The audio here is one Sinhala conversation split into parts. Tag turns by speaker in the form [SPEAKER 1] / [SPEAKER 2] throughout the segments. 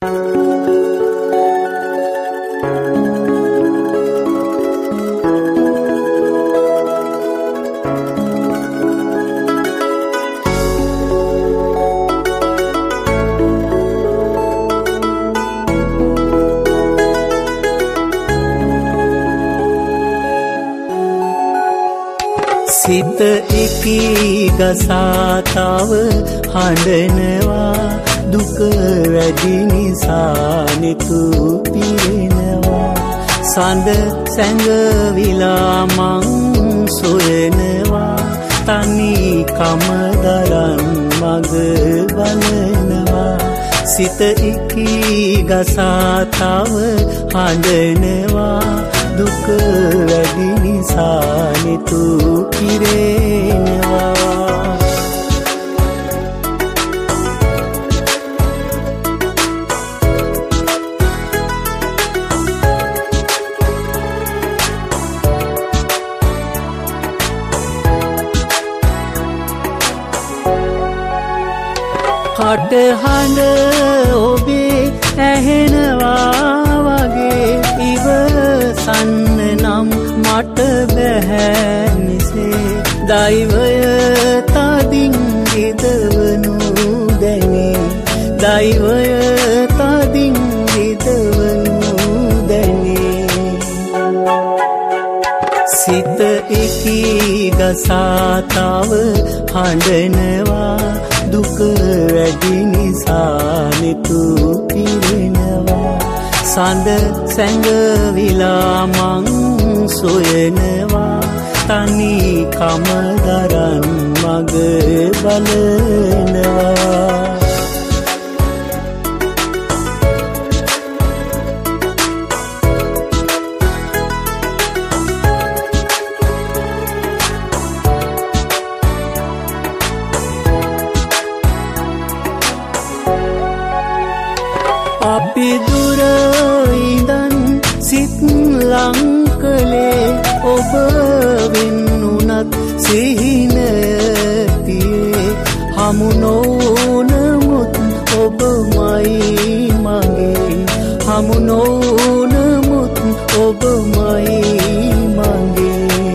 [SPEAKER 1] සිත එකී ගසාතාව හඬනවා දුක වැඩි නිසා නිතු පිරෙනවා සඳ සැඟවිලා මං සොයනවා තනි කම දරන් මග බලනවා සිත එකී ගසාතාව හඬනවා දුක වැඩි නිසා නිතු පිරෙනවා කටහඬ ඔබේ ඇහෙනවා වගේ ඉවසන්න නම් මට බැහැ මිසේ දෛවය තදින් රිදවනු දැනේ දෛවය තදින් රිදවනු දැනේ සිත එකී ගසාතාව හඬනවා දුක වැඩි නිසා නිතු පිරෙනවා සඳ සැඟවිලා මං සොයනවා තනි කම දරන් මග බලනවා අපි දුර ඉඳන් සිත් ලංකලේ ඔබ වෙන්නුනත් සිහිනතියේ හමු නොවනමුත් ඔබමයි මගේ හමු නොවනමුත් ඔබමයි මගේ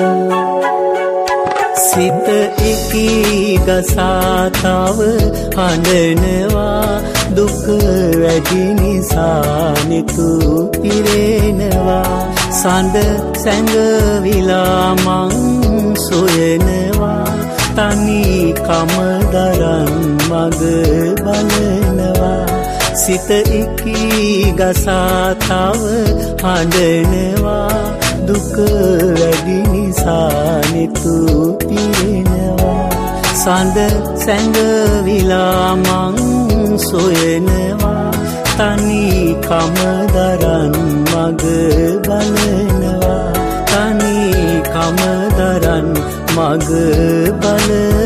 [SPEAKER 1] සිත එකී ගසාතාව හඬනවා දුක වැඩි නිසා නිතු පිරෙනවා සඳ සැඟවිලා මං සොයනවා තනි කම දරන් මග බලනවා සිත එකී ගසාතාව හඬනවා දුක වැඩි නිසා නිතු පිරෙනවා සඳ සැඟවිලා මං සොයනවා තනි කම දරන් මග බලනවා තනි කම දරන් මග බලනවා